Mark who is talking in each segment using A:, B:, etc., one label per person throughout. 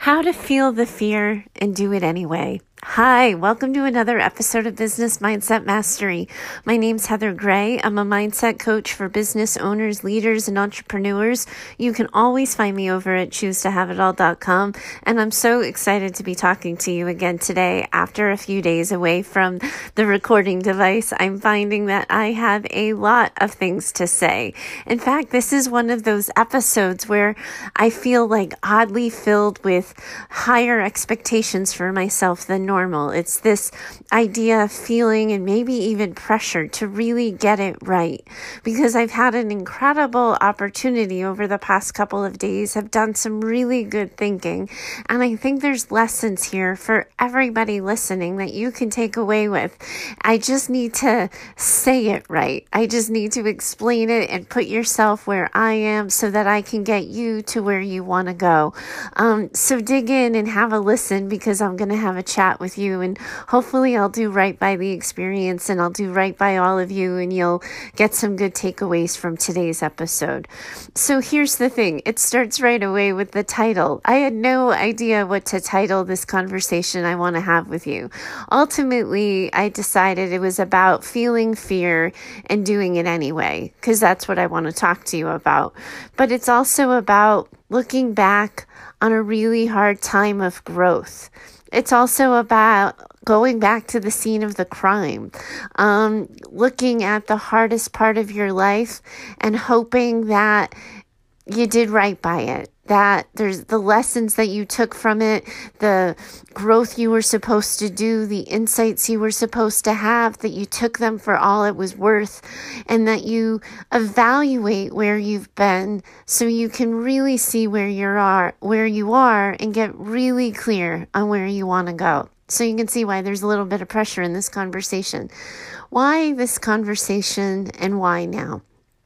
A: How to feel the fear and do it anyway. Hi, welcome to another episode of Business Mindset Mastery. My name's Heather Gray. I'm a mindset coach for business owners, leaders, and entrepreneurs. You can always find me over at choosetohaveitall.com. And I'm so excited to be talking to you again today. After a few days away from the recording device, I'm finding that I have a lot of things to say. In fact, this is one of those episodes where I feel like oddly filled with higher expectations for myself than normal. It's this idea of feeling and maybe even pressure to really get it right, because I've had an incredible opportunity over the past couple of days. I've done some really good thinking, and I think there's lessons here for everybody listening that you can take away with. I just need to say it right. I just need to explain it and put yourself where I am so that I can get you to where you want to go. So dig in and have a listen, because I'm going to have a chat with you, and hopefully I'll do right by the experience and I'll do right by all of you, and you'll get some good takeaways from today's episode. So here's the thing. It starts right away with the title. I had no idea what to title this conversation I want to have with you. Ultimately, I decided it was about feeling fear and doing it anyway, because that's what I want to talk to you about. But it's also about looking back on a really hard time of growth. It's also about going back to the scene of the crime, looking at the hardest part of your life and hoping that you did right by it, that there's the lessons that you took from it, the growth you were supposed to do, the insights you were supposed to have, that you took them for all it was worth, and that you evaluate where you've been so you can really see where you are and get really clear on where you want to go. So you can see why there's a little bit of pressure in this conversation. Why this conversation and why now?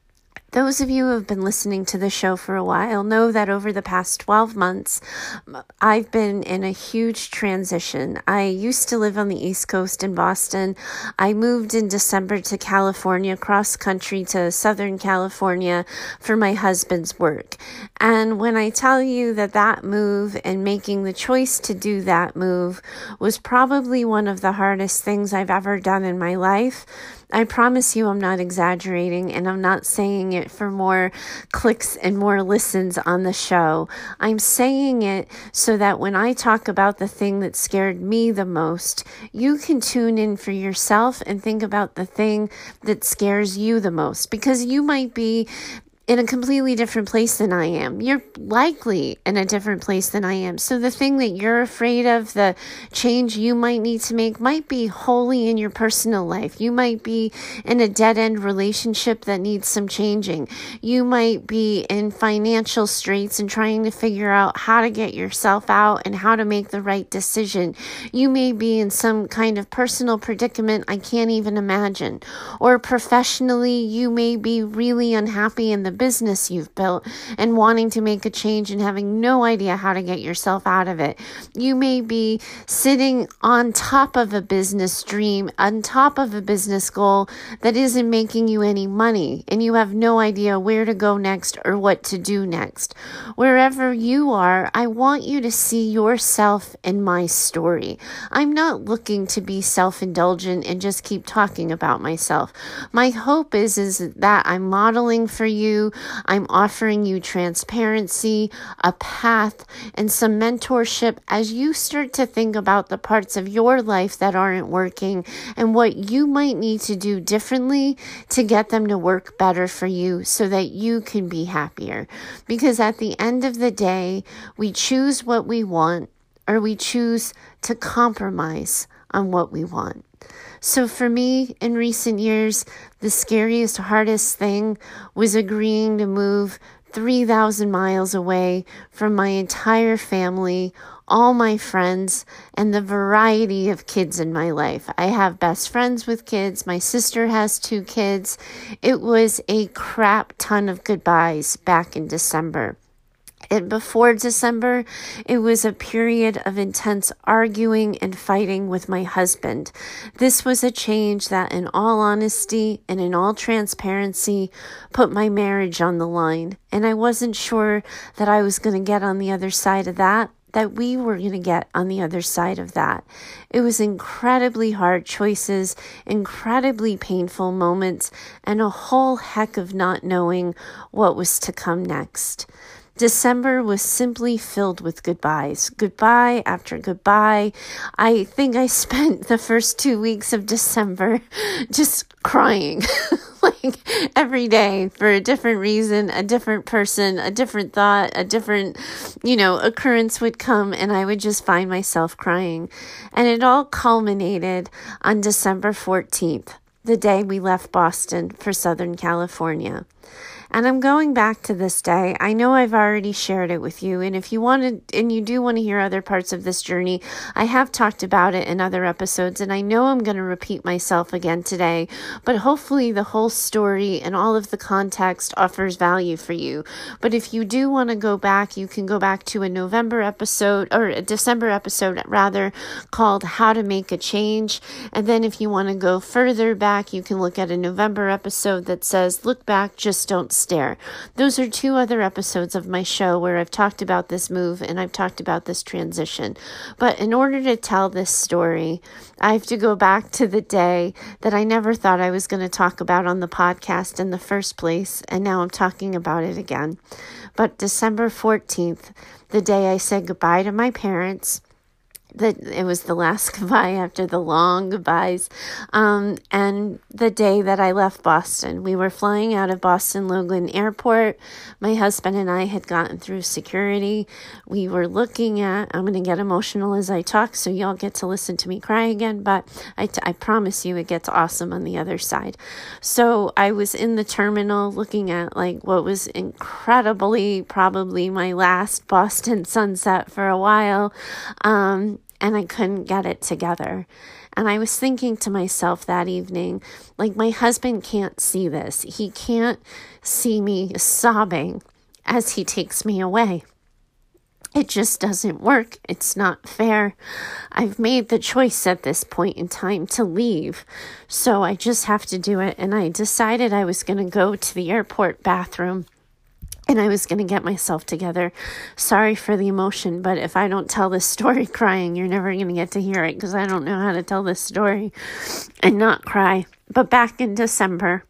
A: Those of you who have been listening to the show for a while know that over the past 12 months, I've been in a huge transition. I used to live on the East Coast in Boston. I moved in December to California, cross country to Southern California for my husband's work. And when I tell you that move and making the choice to do that move was probably one of the hardest things I've ever done in my life, I promise you I'm not exaggerating, and I'm not saying it for more clicks and more listens on the show. I'm saying it so that when I talk about the thing that scared me the most, you can tune in for yourself and think about the thing that scares you the most, because you might be in a completely different place than I am. You're likely in a different place than I am. So the thing that you're afraid of, the change you might need to make, might be wholly in your personal life. You might be in a dead-end relationship that needs some changing. You might be in financial straits and trying to figure out how to get yourself out and how to make the right decision. You may be in some kind of personal predicament I can't even imagine. Or professionally, you may be really unhappy in the business you've built and wanting to make a change and having no idea how to get yourself out of it. You may be sitting on top of a business dream, on top of a business goal that isn't making you any money, and you have no idea where to go next or what to do next. Wherever you are, I want you to see yourself in my story. I'm not looking to be self-indulgent and just keep talking about myself. My hope is that I'm modeling for you. I'm offering you transparency, a path, and some mentorship as you start to think about the parts of your life that aren't working and what you might need to do differently to get them to work better for you so that you can be happier. Because at the end of the day, we choose what we want, or we choose to compromise on what we want. So for me, in recent years, the scariest, hardest thing was agreeing to move 3,000 miles away from my entire family, all my friends, and the variety of kids in my life. I have best friends with kids. My sister has 2 kids. It was a crap ton of goodbyes back in December. And before December, it was a period of intense arguing and fighting with my husband. This was a change that, in all honesty and in all transparency, put my marriage on the line. And I wasn't sure that I was going to get on the other side of that. that we were going to get on the other side of that. It was incredibly hard choices, incredibly painful moments, and a whole heck of not knowing what was to come next. December was simply filled with goodbyes. Goodbye after goodbye. I think I spent the first 2 weeks of December just crying, like every day for a different reason, a different person, a different thought, a different, occurrence would come, and I would just find myself crying. And it all culminated on December 14th, the day we left Boston for Southern California. And I'm going back to this day. I know I've already shared it with you. And if you you do want to hear other parts of this journey, I have talked about it in other episodes. And I know I'm going to repeat myself again today, but hopefully the whole story and all of the context offers value for you. But if you do want to go back, you can go back to a December episode rather, called How to Make a Change. And then if you want to go further back, you can look at a November episode that says, Look Back, Just Don't Stare. Those are 2 other episodes of my show where I've talked about this move and I've talked about this transition. But in order to tell this story, I have to go back to the day that I never thought I was going to talk about on the podcast in the first place, and now I'm talking about it again. But December 14th, the day I said goodbye to my parents, that it was the last goodbye after the long goodbyes, and the day that I left Boston. We were flying out of Boston Logan Airport. My husband and I had gotten through security. We were looking at, I'm going to get emotional as I talk, so y'all get to listen to me cry again, but I promise you it gets awesome on the other side. So I was in the terminal looking at what was incredibly probably my last Boston sunset for a while, and I couldn't get it together. And I was thinking to myself that evening, my husband can't see this. He can't see me sobbing as he takes me away. It just doesn't work. It's not fair. I've made the choice at this point in time to leave, so I just have to do it. And I decided I was going to go to the airport bathroom, and I was going to get myself together. Sorry for the emotion, but if I don't tell this story crying, you're never going to get to hear it, because I don't know how to tell this story and not cry. But back in December,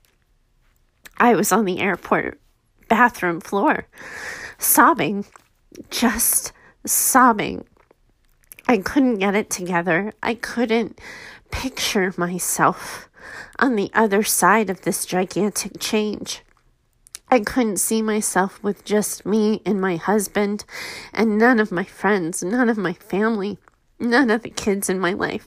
A: I was on the airport bathroom floor, sobbing, just sobbing. I couldn't get it together. I couldn't picture myself on the other side of this gigantic change. I couldn't see myself with just me and my husband and none of my friends, none of my family, none of the kids in my life.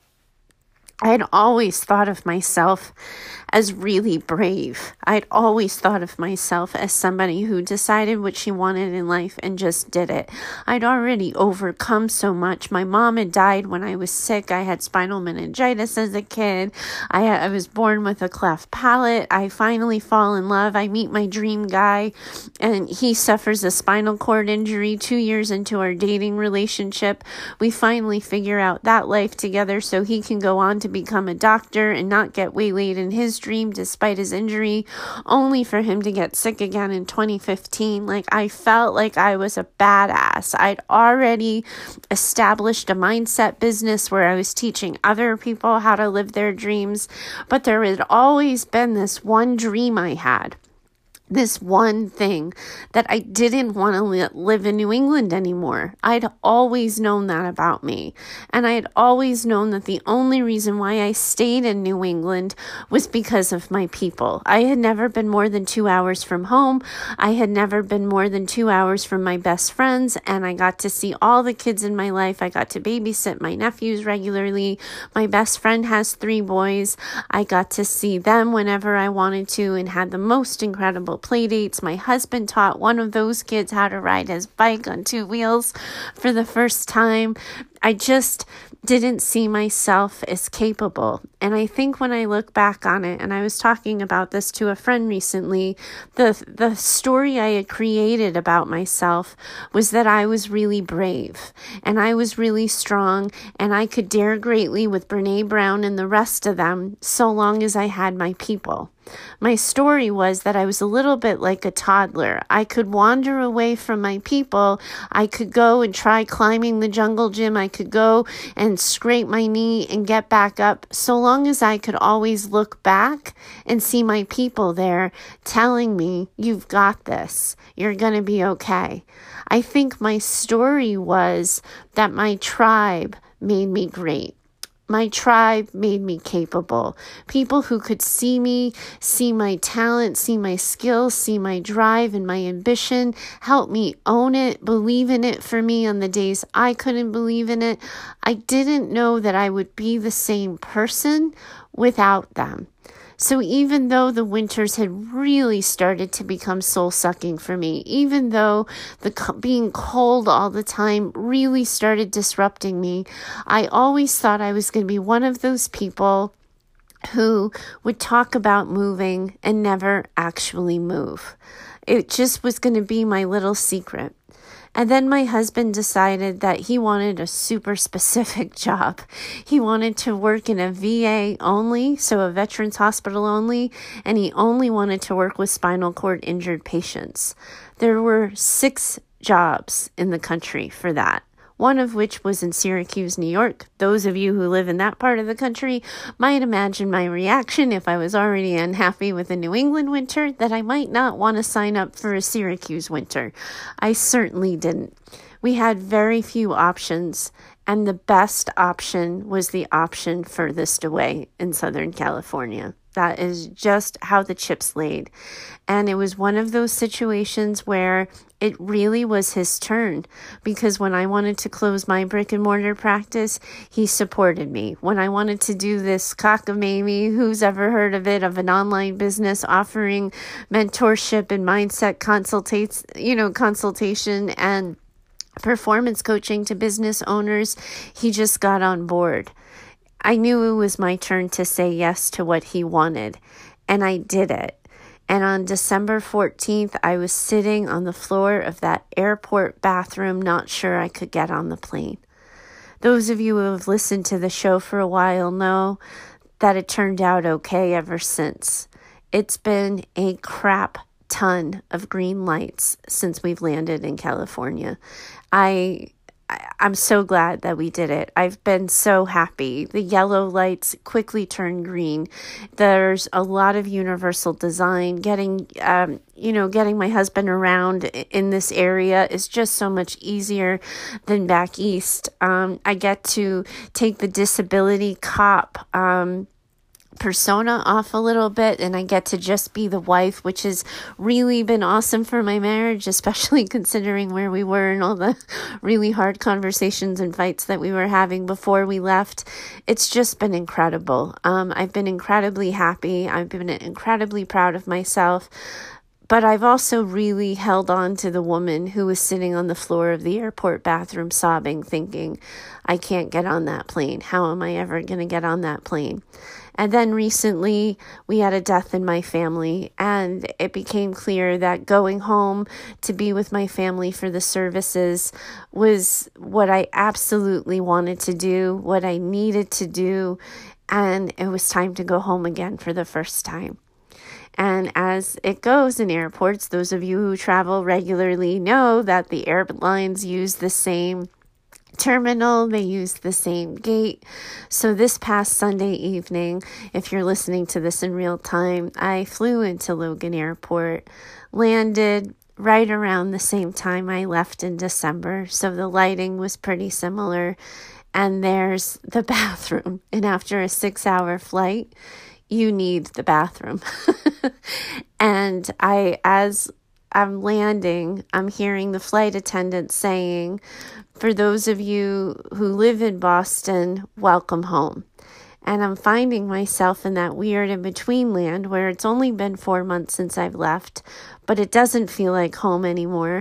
A: I had always thought of myself as really brave. I'd always thought of myself as somebody who decided what she wanted in life and just did it. I'd already overcome so much. My mom had died when I was sick. I had spinal meningitis as a kid. I was born with a cleft palate. I finally fall in love. I meet my dream guy, and he suffers a spinal cord injury 2 years into our dating relationship. We finally figure out that life together so he can go on to become a doctor and not get waylaid in his dream despite his injury, only for him to get sick again in 2015. I felt like I was a badass. I'd already established a mindset business where I was teaching other people how to live their dreams, but there had always been this one dream I had. This one thing that I didn't want to live in New England anymore. I'd always known that about me. And I had always known that the only reason why I stayed in New England was because of my people. I had never been more than 2 hours from home. I had never been more than 2 hours from my best friends. And I got to see all the kids in my life. I got to babysit my nephews regularly. My best friend has 3 boys. I got to see them whenever I wanted to and had the most incredible play dates. My husband taught one of those kids how to ride his bike on 2 wheels for the first time. I just didn't see myself as capable. And I think when I look back on it, and I was talking about this to a friend recently, the story I had created about myself was that I was really brave and I was really strong and I could dare greatly with Brene Brown and the rest of them so long as I had my people. My story was that I was a little bit like a toddler. I could wander away from my people. I could go and try climbing the jungle gym. I could go and scrape my knee and get back up, so long as I could always look back and see my people there telling me, you've got this. You're going to be okay. I think my story was that my tribe made me great. My tribe made me capable. People who could see me, see my talent, see my skills, see my drive and my ambition, help me own it, believe in it for me on the days I couldn't believe in it. I didn't know that I would be the same person without them. So even though the winters had really started to become soul-sucking for me, even though being cold all the time really started disrupting me, I always thought I was going to be one of those people who would talk about moving and never actually move. It just was going to be my little secret. And then my husband decided that he wanted a super specific job. He wanted to work in a VA only, so a veterans hospital only, and he only wanted to work with spinal cord injured patients. There were 6 jobs in the country for that, one of which was in Syracuse, New York. Those of you who live in that part of the country might imagine my reaction if I was already unhappy with the New England winter, that I might not want to sign up for a Syracuse winter. I certainly didn't. We had very few options, and the best option was the option furthest away in Southern California. That is just how the chips laid. And it was one of those situations where it really was his turn, because when I wanted to close my brick and mortar practice, he supported me. When I wanted to do this cockamamie, who's ever heard of it, of an online business offering mentorship and mindset consultation and performance coaching to business owners, he just got on board. I knew it was my turn to say yes to what he wanted, and I did it. And on December 14th, I was sitting on the floor of that airport bathroom, not sure I could get on the plane. Those of you who have listened to the show for a while know that it turned out okay ever since. It's been a crap ton of green lights since we've landed in California. I'm so glad that we did it. I've been so happy. The yellow lights quickly turn green. There's a lot of universal design. Getting my husband around in this area is just so much easier than back east. I get to take the disability cop persona off a little bit, and I get to just be the wife, which has really been awesome for my marriage, especially considering where we were and all the really hard conversations and fights that we were having before we left. It's just been incredible. I've been incredibly happy. I've been incredibly proud of myself. But I've also really held on to the woman who was sitting on the floor of the airport bathroom sobbing, thinking, I can't get on that plane. How am I ever going to get on that plane? And then recently we had a death in my family, and it became clear that going home to be with my family for the services was what I absolutely wanted to do, what I needed to do, and it was time to go home again for the first time. And as it goes in airports, those of you who travel regularly know that the airlines use the same terminal, they use the same gate. So this past Sunday evening, if you're listening to this in real time, I flew into Logan Airport, landed right around the same time I left in December. So the lighting was pretty similar. And there's the bathroom. And after a 6-hour flight, you need the bathroom. And as I'm landing, I'm hearing the flight attendant saying, for those of you who live in Boston, welcome home. And I'm finding myself in that weird in-between land where it's only been 4 months since I've left, but it doesn't feel like home anymore.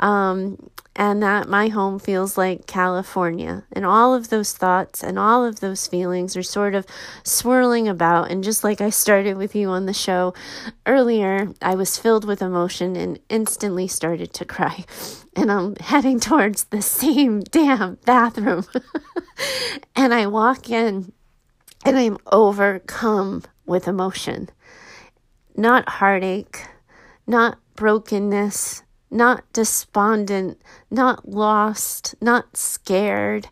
A: And that my home feels like California. And all of those thoughts and all of those feelings are sort of swirling about. And just like I started with you on the show earlier, I was filled with emotion and instantly started to cry. And I'm heading towards the same damn bathroom. And I walk in and I'm overcome with emotion. Not heartache, not brokenness, not despondent, not lost, not scared.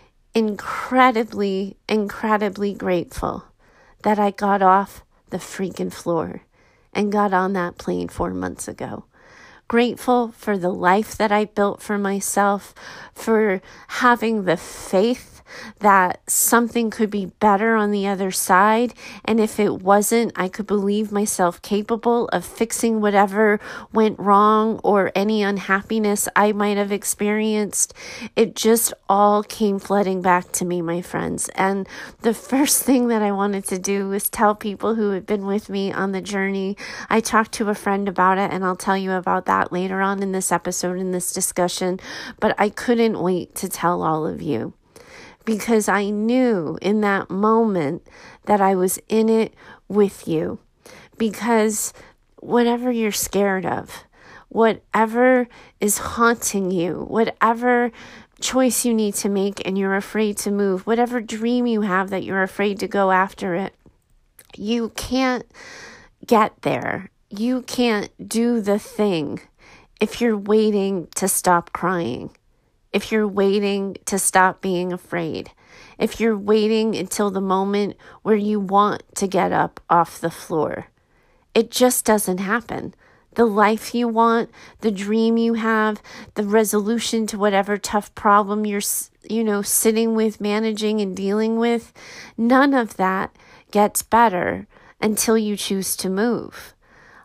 A: Incredibly, incredibly grateful that I got off the freaking floor and got on that plane 4 months ago. Grateful for the life that I built for myself, for having the faith that something could be better on the other side. And if it wasn't, I could believe myself capable of fixing whatever went wrong or any unhappiness I might have experienced. It just all came flooding back to me, my friends. And the first thing that I wanted to do was tell people who had been with me on the journey. I talked to a friend about it, and I'll tell you about that later on in this episode, in this discussion. But I couldn't wait to tell all of you, because I knew in that moment that I was in it with you. Because whatever you're scared of, whatever is haunting you, whatever choice you need to make and you're afraid to move, whatever dream you have that you're afraid to go after it, you can't get there. You can't do the thing if you're waiting to stop crying. If you're waiting to stop being afraid, if you're waiting until the moment where you want to get up off the floor, it just doesn't happen. The life you want, the dream you have, the resolution to whatever tough problem you're, sitting with, managing and dealing with, none of that gets better until you choose to move.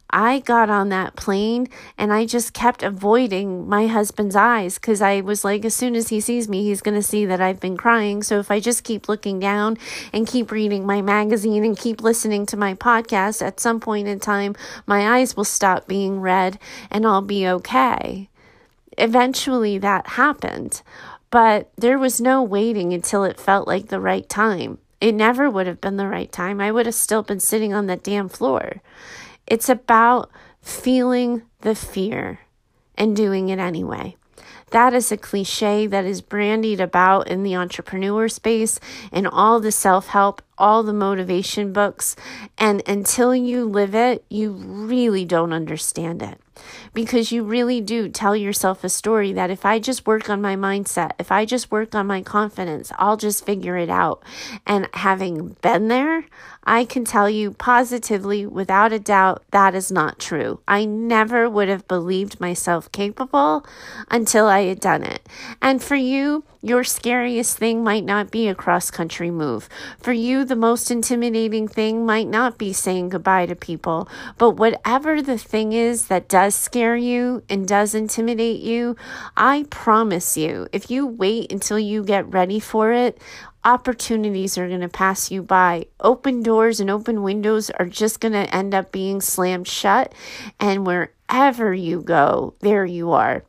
A: I got on that plane and I just kept avoiding my husband's eyes because I was like, as soon as he sees me, he's going to see that I've been crying. So if I just keep looking down and keep reading my magazine and keep listening to my podcast, at some point in time, my eyes will stop being red and I'll be okay. Eventually that happened, but there was no waiting until it felt like the right time. It never would have been the right time. I would have still been sitting on that damn floor. It's about feeling the fear and doing it anyway. That is a cliche that is brandied about in the entrepreneur space and all the self-help, all the motivation books. And until you live it, you really don't understand it. Because you really do tell yourself a story that if I just work on my mindset, if I just work on my confidence, I'll just figure it out. And having been there, I can tell you positively, without a doubt, that is not true. I never would have believed myself capable until I had done it. And for you, your scariest thing might not be a cross-country move. For you, the most intimidating thing might not be saying goodbye to people. But whatever the thing is that does scare you and does intimidate you, I promise you, if you wait until you get ready for it, opportunities are going to pass you by. Open doors and open windows are just going to end up being slammed shut. And wherever you go, there you are.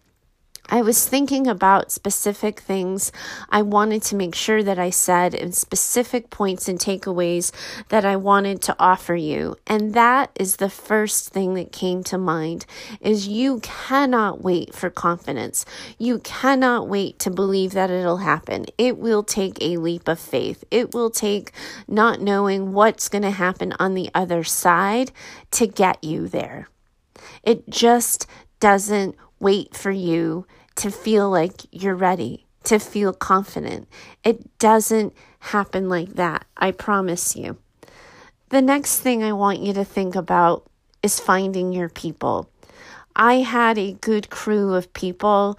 A: I was thinking about specific things I wanted to make sure that I said, and specific points and takeaways that I wanted to offer you. And that is the first thing that came to mind, is you cannot wait for confidence. You cannot wait to believe that it'll happen. It will take a leap of faith. It will take not knowing what's going to happen on the other side to get you there. It just doesn't wait for you to feel like you're ready, to feel confident. It doesn't happen like that, I promise you. The next thing I want you to think about is finding your people. I had a good crew of people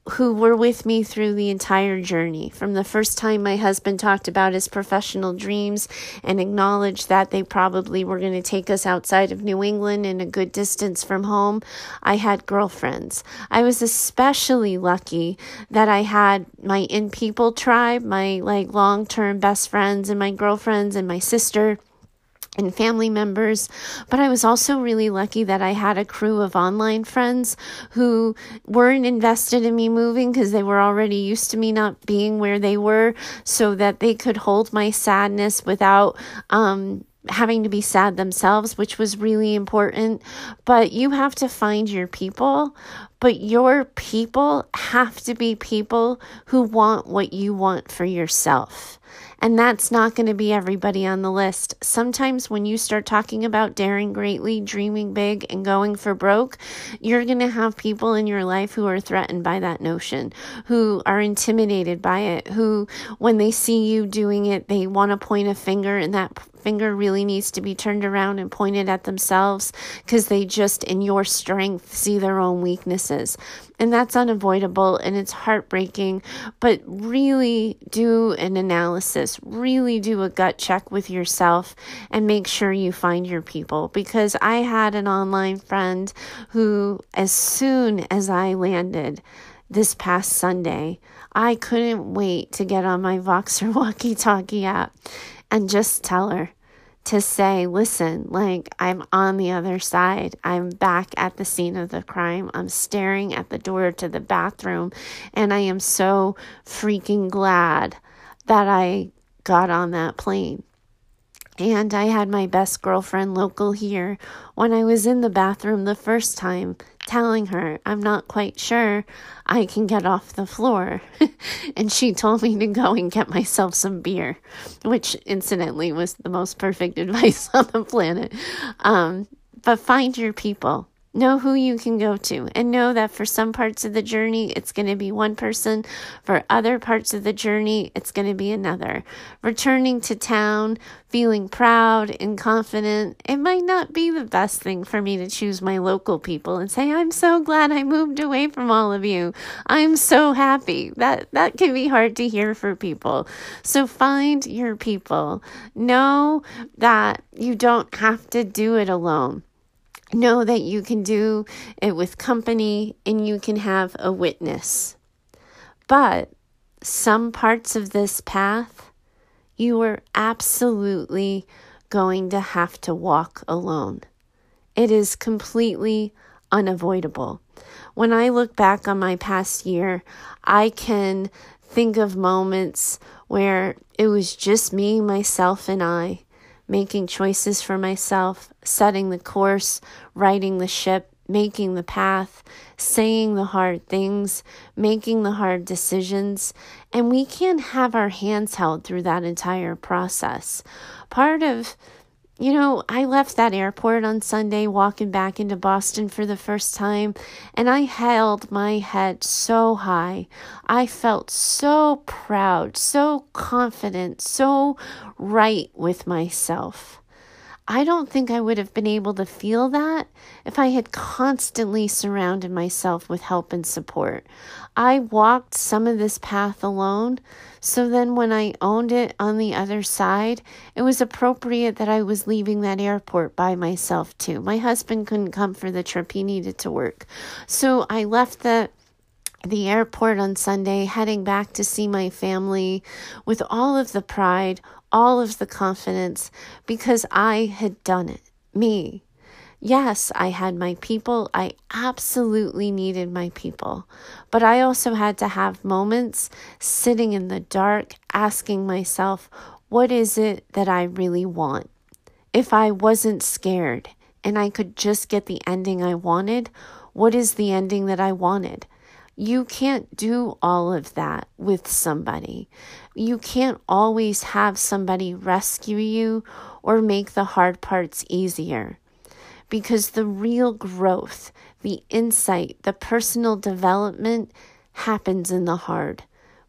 A: who were with me through the entire journey. From the first time my husband talked about his professional dreams and acknowledged that they probably were going to take us outside of New England and a good distance from home, I had girlfriends. I was especially lucky that I had my In People tribe, my long-term best friends and my girlfriends and my sister and family members. But I was also really lucky that I had a crew of online friends who weren't invested in me moving because they were already used to me not being where they were, so that they could hold my sadness without having to be sad themselves, which was really important. But you have to find your people, but your people have to be people who want what you want for yourself. And that's not going to be everybody on the list. Sometimes when you start talking about daring greatly, dreaming big, and going for broke, you're going to have people in your life who are threatened by that notion, who are intimidated by it, who, when they see you doing it, they want to point a finger, and that finger really needs to be turned around and pointed at themselves because they just, in your strength, see their own weaknesses. And that's unavoidable and it's heartbreaking, but really do an analysis, really do a gut check with yourself and make sure you find your people. Because I had an online friend who, as soon as I landed this past Sunday, I couldn't wait to get on my Voxer walkie-talkie app and just tell her to say, listen, I'm on the other side. I'm back at the scene of the crime. I'm staring at the door to the bathroom, and I am so freaking glad that I got on that plane. And I had my best girlfriend local here when I was in the bathroom the first time telling her I'm not quite sure I can get off the floor. And she told me to go and get myself some beer, which incidentally was the most perfect advice on the planet. But find your people. Know who you can go to, and know that for some parts of the journey, it's going to be one person. For other parts of the journey, it's going to be another. Returning to town, feeling proud and confident, it might not be the best thing for me to choose my local people and say, I'm so glad I moved away from all of you. I'm so happy. That can be hard to hear for people. So find your people. Know that you don't have to do it alone. Know that you can do it with company and you can have a witness. But some parts of this path, you are absolutely going to have to walk alone. It is completely unavoidable. When I look back on my past year, I can think of moments where it was just me, myself, and I, making choices for myself, setting the course, righting the ship, making the path, saying the hard things, making the hard decisions. And we can't have our hands held through that entire process. Part of, I left that airport on Sunday walking back into Boston for the first time, and I held my head so high. I felt so proud, so confident, so right with myself. I don't think I would have been able to feel that if I had constantly surrounded myself with help and support. I walked some of this path alone, so then when I owned it on the other side, it was appropriate that I was leaving that airport by myself too. My husband couldn't come for the trip. He needed to work. So I left the airport on Sunday, heading back to see my family with all of the pride, all of the confidence, because I had done it. Me. Yes, I had my people. I absolutely needed my people. But I also had to have moments sitting in the dark, asking myself, what is it that I really want? If I wasn't scared and I could just get the ending I wanted, what is the ending that I wanted? You can't do all of that with somebody. You can't always have somebody rescue you or make the hard parts easier. Because the real growth, the insight, the personal development happens in the hard.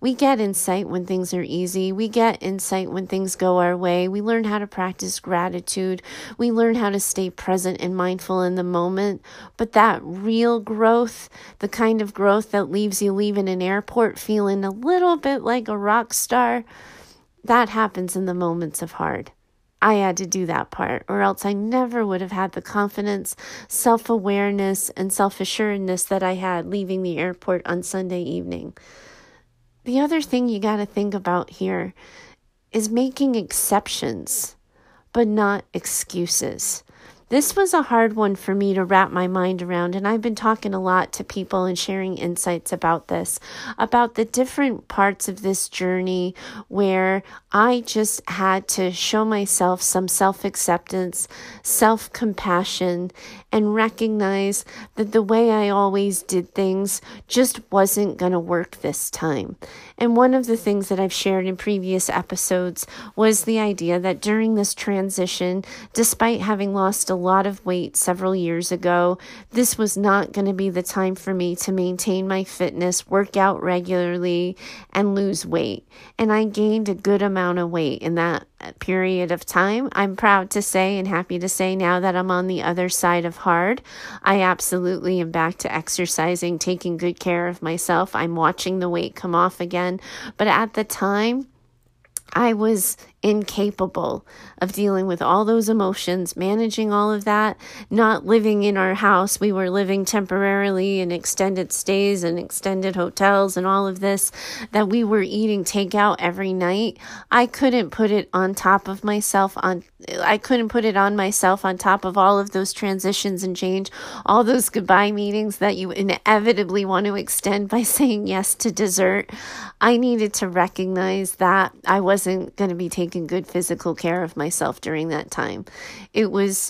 A: We get insight when things are easy. We get insight when things go our way. We learn how to practice gratitude. We learn how to stay present and mindful in the moment. But that real growth, the kind of growth that leaves you leaving an airport feeling a little bit like a rock star, that happens in the moments of hard. I had to do that part, or else I never would have had the confidence, self-awareness, and self-assuredness that I had leaving the airport on Sunday evening. The other thing you got to think about here is making exceptions, but not excuses. This was a hard one for me to wrap my mind around, and I've been talking a lot to people and sharing insights about this, about the different parts of this journey where I just had to show myself some self-acceptance, self-compassion, and recognize that the way I always did things just wasn't going to work this time. And one of the things that I've shared in previous episodes was the idea that during this transition, despite having lost a lot of weight several years ago, this was not going to be the time for me to maintain my fitness, work out regularly, and lose weight. And I gained a good amount of weight in that period of time. I'm proud to say and happy to say now that I'm on the other side of hard. I absolutely am back to exercising, taking good care of myself. I'm watching the weight come off again. But at the time, I was incapable of dealing with all those emotions, managing all of that, not living in our house. We were living temporarily in extended stays and extended hotels and all of this, that we were eating takeout every night. I couldn't put it on top of myself I couldn't put it on myself on top of all of those transitions and change, all those goodbye meetings that you inevitably want to extend by saying yes to dessert. I needed to recognize that I wasn't going to be taking good physical care of myself during that time. It was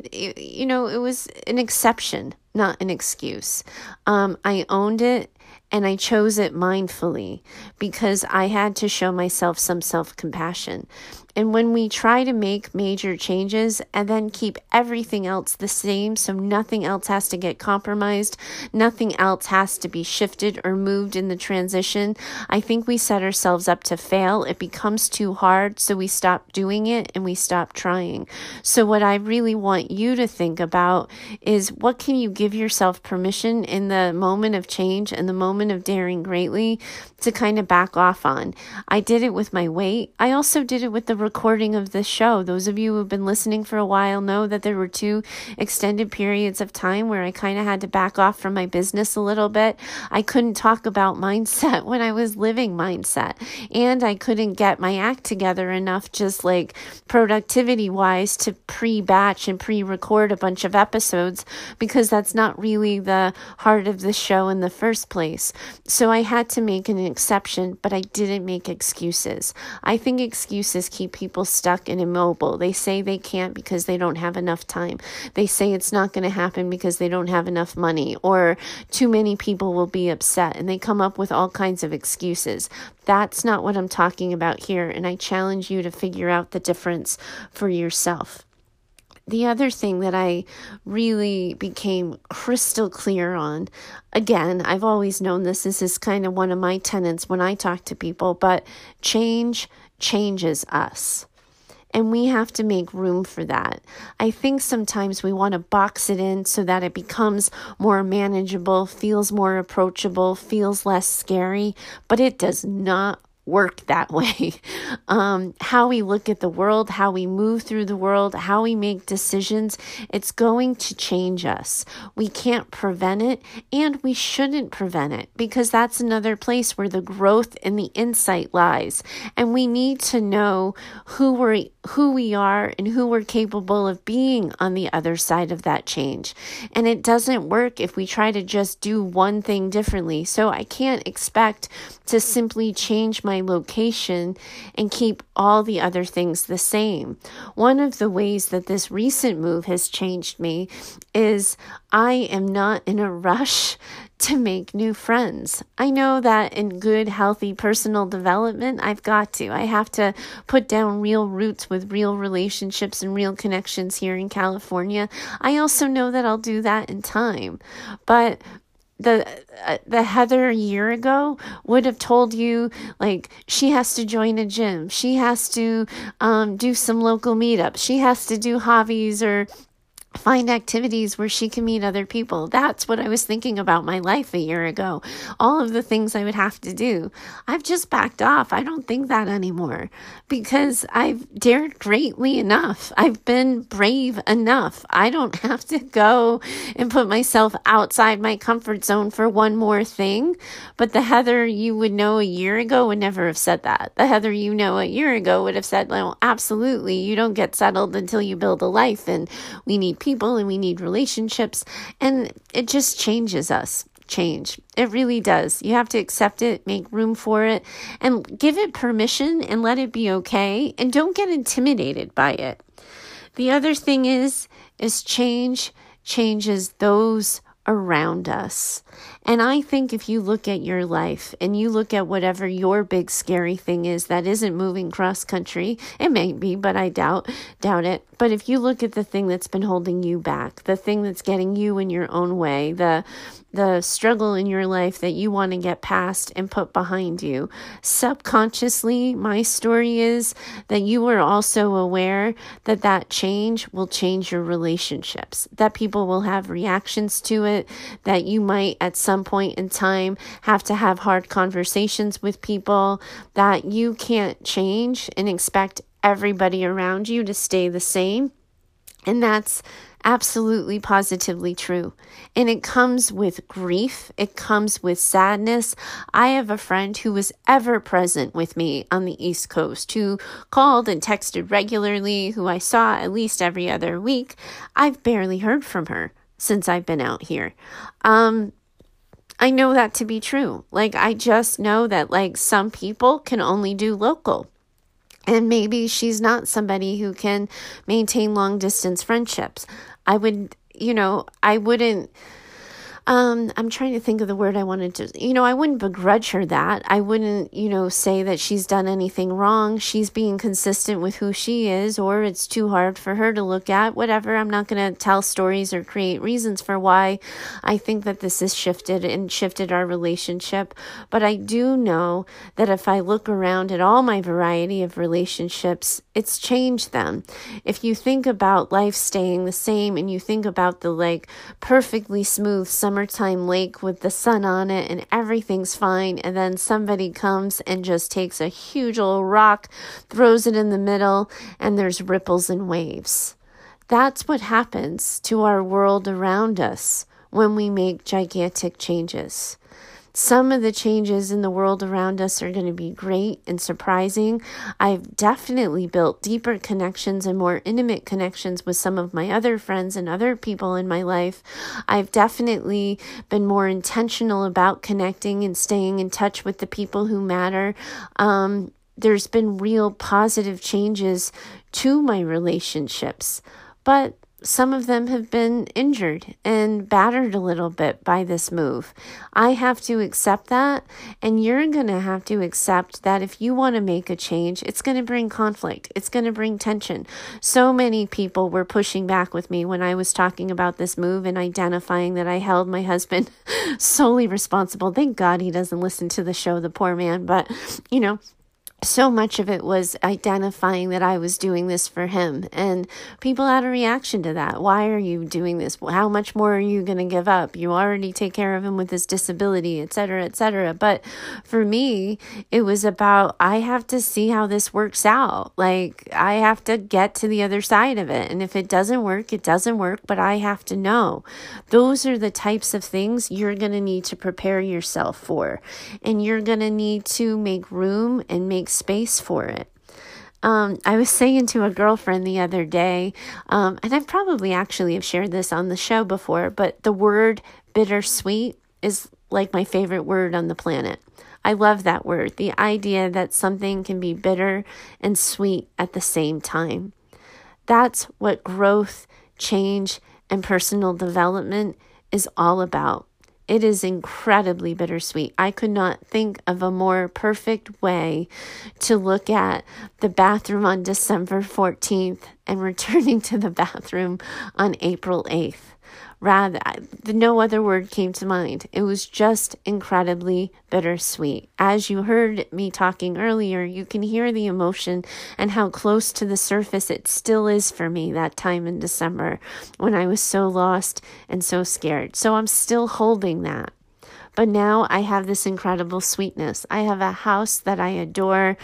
A: it was an exception, not an excuse. I owned it. And I chose it mindfully because I had to show myself some self-compassion. And when we try to make major changes and then keep everything else the same, so nothing else has to get compromised, nothing else has to be shifted or moved in the transition, I think we set ourselves up to fail. It becomes too hard, so we stop doing it and we stop trying. So what I really want you to think about is, what can you give yourself permission in the moment of change and the moment of daring greatly to kind of back off on? I did it with my weight. I also did it with the recording of this show. Those of you who have been listening for a while know that there were 2 extended periods of time where I kind of had to back off from my business a little bit. I couldn't talk about mindset when I was living mindset, and I couldn't get my act together enough, just like productivity wise, to pre-batch and pre-record a bunch of episodes, because that's not really the heart of the show in the first place. So I had to make an exception, but I didn't make excuses. I think excuses keep people stuck and immobile. They say they can't because they don't have enough time. They say it's not going to happen because they don't have enough money, or too many people will be upset, and they come up with all kinds of excuses. That's not what I'm talking about here, and I challenge you to figure out the difference for yourself. The other thing that I really became crystal clear on, again, I've always known this is kind of one of my tenets when I talk to people, but change changes us. And we have to make room for that. I think sometimes we want to box it in so that it becomes more manageable, feels more approachable, feels less scary, but it does not work that way. How we look at the world, how we move through the world, how we make decisions, it's going to change us. We can't prevent it, and we shouldn't prevent it, because that's another place where the growth and the insight lies. And we need to know who we are and who we're capable of being on the other side of that change. And it doesn't work if we try to just do one thing differently. So I can't expect to simply change my location and keep all the other things the same. One of the ways that this recent move has changed me is I am not in a rush to make new friends. I know that in good, healthy personal development, I have to put down real roots with real relationships and real connections here in California. I also know that I'll do that in time. But the Heather a year ago would have told you, like, she has to join a gym. She has to do some local meetups. She has to do hobbies or find activities where she can meet other people. That's what I was thinking about my life a year ago. All of the things I would have to do. I've just backed off. I don't think that anymore because I've dared greatly enough. I've been brave enough. I don't have to go and put myself outside my comfort zone for one more thing. But the Heather you would know a year ago would never have said that. The Heather you know a year ago would have said, well, absolutely, you don't get settled until you build a life, and we need people and we need relationships, and it just changes us. Change. It really does. You have to accept it, make room for it, and give it permission and let it be okay, and don't get intimidated by it. The other thing is change changes those around us. And I think if you look at your life and you look at whatever your big scary thing is that isn't moving cross country, it may be, but I doubt it. But if you look at the thing that's been holding you back, the thing that's getting you in your own way, the struggle in your life that you want to get past and put behind you, subconsciously, my story is that you are also aware that that change will change your relationships, that people will have reactions to it, that you might at some point in time have to have hard conversations with people, that you can't change and expect everybody around you to stay the same. And that's absolutely positively true. And it comes with grief. It comes with sadness. I have a friend who was ever present with me on the East Coast, who called and texted regularly, who I saw at least every other week. I've barely heard from her since I've been out here. I know that to be true. Like, I just know that, like, some people can only do local. And maybe she's not somebody who can maintain long distance friendships. I wouldn't, I'm trying to think of the word I wanted to, I wouldn't begrudge her that. I wouldn't, say that she's done anything wrong. She's being consistent with who she is, or it's too hard for her to look at, whatever. I'm not going to tell stories or create reasons for why I think that this has shifted our relationship. But I do know that if I look around at all my variety of relationships, it's changed them. If you think about life staying the same and you think about the perfectly smooth summertime lake with the sun on it and everything's fine, and then somebody comes and just takes a huge old rock, throws it in the middle, and there's ripples and waves. That's what happens to our world around us when we make gigantic changes. Some of the changes in the world around us are going to be great and surprising. I've definitely built deeper connections and more intimate connections with some of my other friends and other people in my life. I've definitely been more intentional about connecting and staying in touch with the people who matter. There's been real positive changes to my relationships, but some of them have been injured and battered a little bit by this move. I have to accept that, and you're going to have to accept that if you want to make a change, it's going to bring conflict. It's going to bring tension. So many people were pushing back with me when I was talking about this move and identifying that I held my husband solely responsible. Thank God he doesn't listen to the show, the poor man, but so much of it was identifying that I was doing this for him, and people had a reaction to that. Why are you doing this? How much more are you going to give up? You already take care of him with his disability, et cetera, et cetera. But for me, it was about, I have to see how this works out. I have to get to the other side of it. And if it doesn't work, it doesn't work, but I have to know. Those are the types of things you're going to need to prepare yourself for. And you're going to need to make room and make space for it. I was saying to a girlfriend the other day, and I've probably actually have shared this on the show before, but the word bittersweet is like my favorite word on the planet. I love that word. The idea that something can be bitter and sweet at the same time. That's what growth, change, and personal development is all about. It is incredibly bittersweet. I could not think of a more perfect way to look at the bathroom on December 14th and returning to the bathroom on April 8th. No other word came to mind. It was just incredibly bittersweet. As you heard me talking earlier, you can hear the emotion and how close to the surface it still is for me that time in December when I was so lost and so scared. So I'm still holding that. But now I have this incredible sweetness. I have a house that I adore.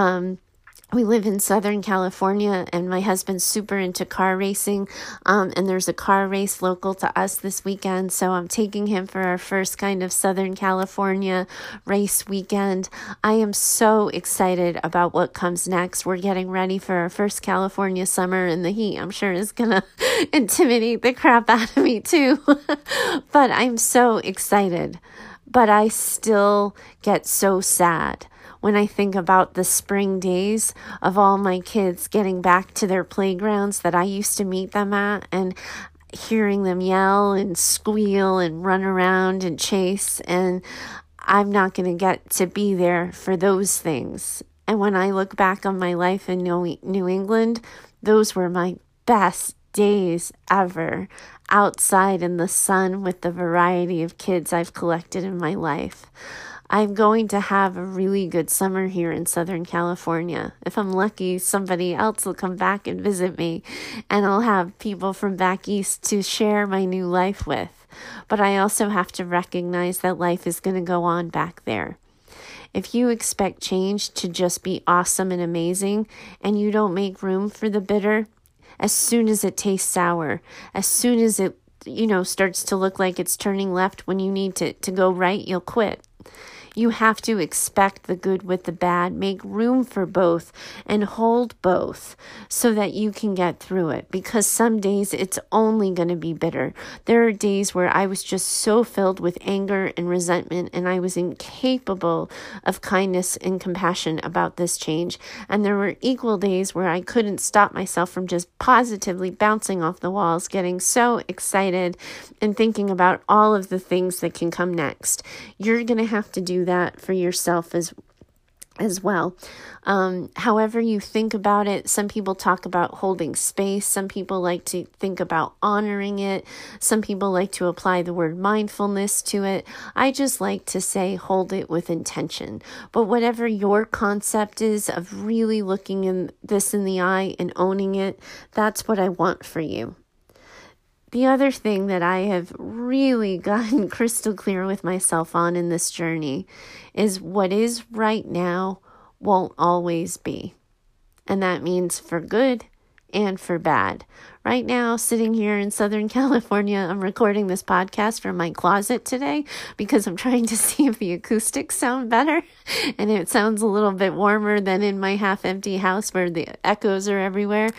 A: We live in Southern California, and my husband's super into car racing, and there's a car race local to us this weekend, so I'm taking him for our first kind of Southern California race weekend. I am so excited about what comes next. We're getting ready for our first California summer, and the heat, I'm sure, is going to intimidate the crap out of me too, but I'm so excited. But I still get so sad when I think about the spring days of all my kids getting back to their playgrounds that I used to meet them at, and hearing them yell and squeal and run around and chase, and I'm not going to get to be there for those things. And when I look back on my life in New England, those were my best days ever, outside in the sun with the variety of kids I've collected in my life. I'm going to have a really good summer here in Southern California. If I'm lucky, somebody else will come back and visit me, and I'll have people from back east to share my new life with. But I also have to recognize that life is going to go on back there. If you expect change to just be awesome and amazing, and you don't make room for the bitter, as soon as it tastes sour, as soon as it, starts to look like it's turning left when you need to go right, you'll quit. You have to expect the good with the bad, make room for both, and hold both so that you can get through it. Because some days it's only going to be bitter. There are days where I was just so filled with anger and resentment, and I was incapable of kindness and compassion about this change. And there were equal days where I couldn't stop myself from just positively bouncing off the walls, getting so excited and thinking about all of the things that can come next. You're going to have to do that for yourself as well. However you think about it, some people talk about holding space. Some people like to think about honoring it. Some people like to apply the word mindfulness to it. I just like to say hold it with intention. But whatever your concept is of really looking in the eye and owning it, that's what I want for you. The other thing that I have really gotten crystal clear with myself on in this journey is what is right now won't always be. And that means for good and for bad. Right now, sitting here in Southern California, I'm recording this podcast from my closet today because I'm trying to see if the acoustics sound better. And it sounds a little bit warmer than in my half-empty house where the echoes are everywhere.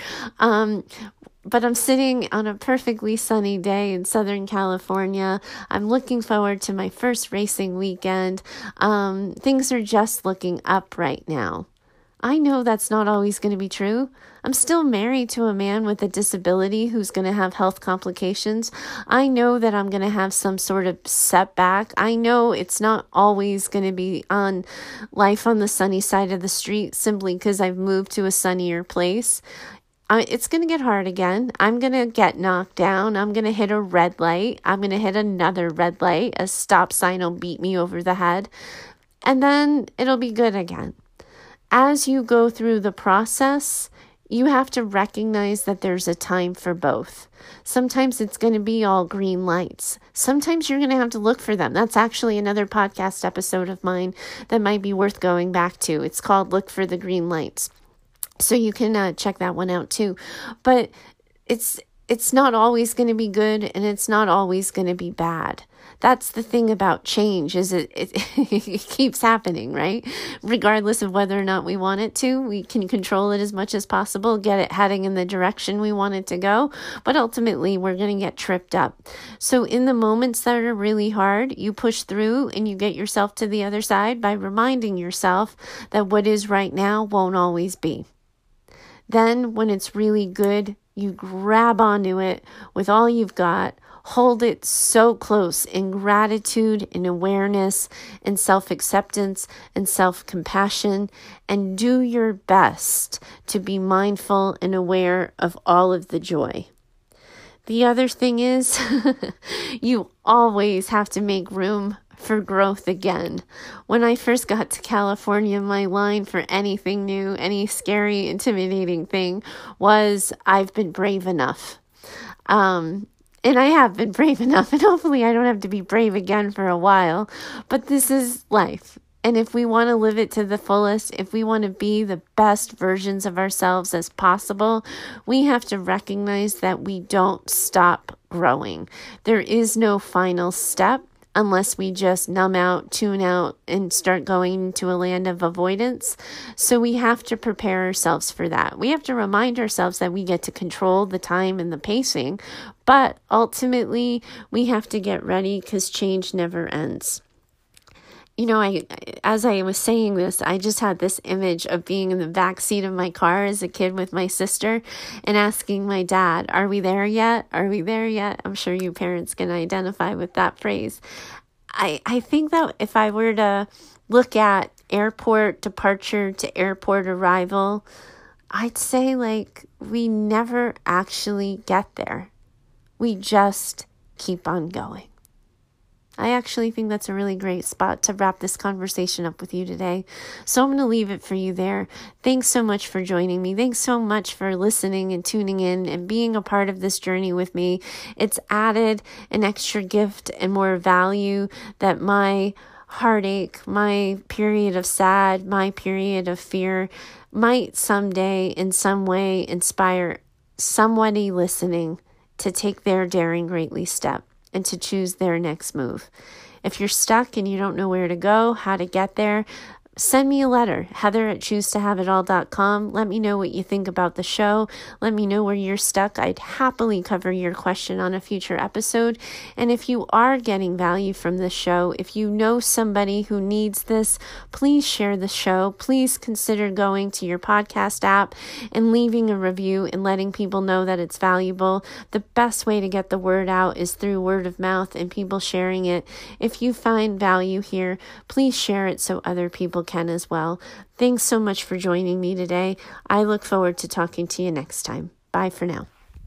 A: But I'm sitting on a perfectly sunny day in Southern California. I'm looking forward to my first racing weekend. Things are just looking up right now. I know that's not always going to be true. I'm still married to a man with a disability who's going to have health complications. I know that I'm going to have some sort of setback. I know it's not always going to be on life on the sunny side of the street simply because I've moved to a sunnier place. It's going to get hard again. I'm going to get knocked down. I'm going to hit a red light. I'm going to hit another red light. A stop sign will beat me over the head. And then it'll be good again. As you go through the process, you have to recognize that there's a time for both. Sometimes it's going to be all green lights. Sometimes you're going to have to look for them. That's actually another podcast episode of mine that might be worth going back to. It's called Look for the Green Lights. So you can check that one out too. But it's not always going to be good, and it's not always going to be bad. That's the thing about change, is it keeps happening, right? Regardless of whether or not we want it to, we can control it as much as possible, get it heading in the direction we want it to go. But ultimately, we're going to get tripped up. So in the moments that are really hard, you push through and you get yourself to the other side by reminding yourself that what is right now won't always be. Then when it's really good, you grab onto it with all you've got, hold it so close in gratitude and awareness and self-acceptance and self-compassion, and do your best to be mindful and aware of all of the joy. The other thing is you always have to make room for growth again. When I first got to California, my line for anything new, any scary, intimidating thing was, I've been brave enough. And I have been brave enough, and hopefully I don't have to be brave again for a while. But this is life. And if we want to live it to the fullest, if we want to be the best versions of ourselves as possible, we have to recognize that we don't stop growing. There is no final step unless we just numb out, tune out, and start going into a land of avoidance. So we have to prepare ourselves for that. We have to remind ourselves that we get to control the time and the pacing, but ultimately we have to get ready because change never ends. You know, as I was saying this, I just had this image of being in the back seat of my car as a kid with my sister and asking my dad, "Are we there yet? Are we there yet?" I'm sure you parents can identify with that phrase. I think that if I were to look at airport departure to airport arrival, I'd say we never actually get there. We just keep on going. I actually think that's a really great spot to wrap this conversation up with you today. So I'm going to leave it for you there. Thanks so much for joining me. Thanks so much for listening and tuning in and being a part of this journey with me. It's added an extra gift and more value that my heartache, my period of sad, my period of fear might someday in some way inspire somebody listening to take their daring greatly step and to choose their next move. If you're stuck and you don't know where to go, how to get there, send me a letter, heather@choosetohaveitall.com. Let me know what you think about the show. Let me know where you're stuck. I'd happily cover your question on a future episode. And if you are getting value from this show, if you know somebody who needs this, please share the show. Please consider going to your podcast app and leaving a review and letting people know that it's valuable. The best way to get the word out is through word of mouth and people sharing it. If you find value here, please share it so other people can as well. Thanks so much for joining me today. I look forward to talking to you next time. Bye for now.